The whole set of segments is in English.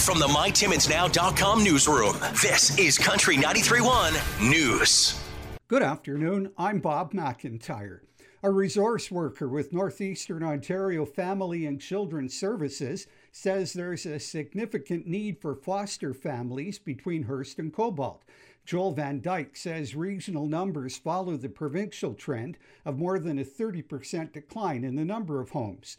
From the MyTimmonsNow.com newsroom, this is Country 93.1 News. Good afternoon, I'm Bob McIntyre. A resource worker with Northeastern Ontario Family and Children's Services says there's a significant need for foster families between Hearst and Cobalt. Joel Van Dyke says regional numbers follow the provincial trend of more than a 30% decline in the number of homes.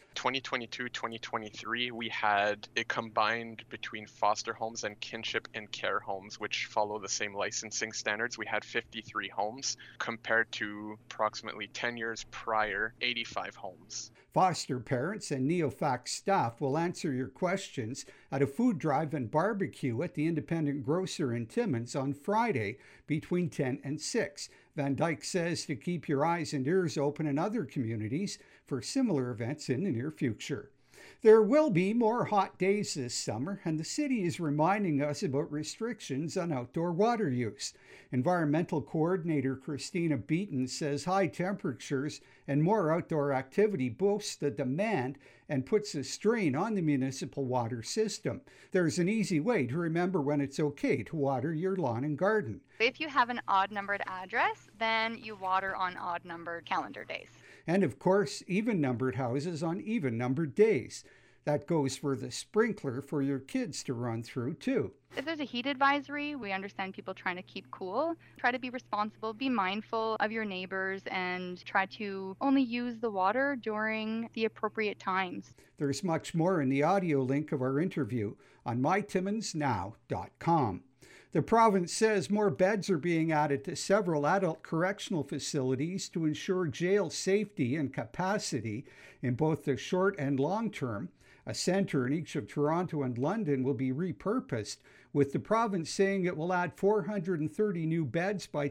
2022-2023, we had it combined between foster homes and kinship and care homes, which follow the same licensing standards. We had 53 homes compared to approximately 10 years prior, 85 homes. Foster parents and Neofax staff will answer your questions at a food drive and barbecue at the Independent Grocer in Timmins on Friday between 10 and 6. Van Dyke says to keep your eyes and ears open in other communities for similar events in the near future. There will be more hot days this summer, and the city is reminding us about restrictions on outdoor water use. Environmental Coordinator Christina Beaton says high temperatures and more outdoor activity boosts the demand and puts a strain on the municipal water system. There's an easy way to remember when it's okay to water your lawn and garden. If you have an odd-numbered address, then you water on odd-numbered calendar days. And of course, even-numbered houses on even-numbered days. That goes for the sprinkler for your kids to run through, too. If there's a heat advisory, we understand people trying to keep cool. Try to be responsible, be mindful of your neighbors, and try to only use the water during the appropriate times. There's much more in the audio link of our interview on mytimmonsnow.com. The province says more beds are being added to several adult correctional facilities to ensure jail safety and capacity in both the short and long term. A centre in each of Toronto and London will be repurposed, with the province saying it will add 430 new beds by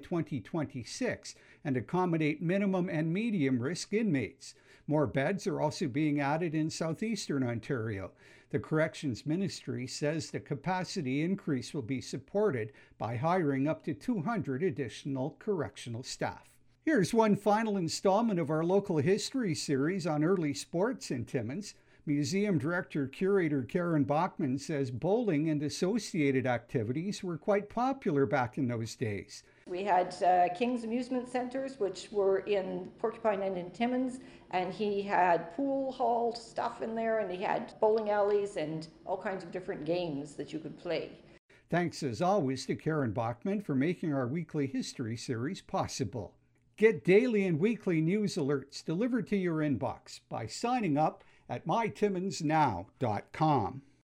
2026 and accommodate minimum and medium risk inmates. More beds are also being added in southeastern Ontario. The Corrections Ministry says the capacity increase will be supported by hiring up to 200 additional correctional staff. Here's one final installment of our local history series on early sports in Timmins. Museum Director-Curator Karen Bachman says bowling and associated activities were quite popular back in those days. We had King's Amusement Centres, which were in Porcupine and in Timmins, and he had pool hall stuff in there, and he had bowling alleys and all kinds of different games that you could play. Thanks as always to Karen Bachman for making our weekly history series possible. Get daily and weekly news alerts delivered to your inbox by signing up at mytimmonsnow.com.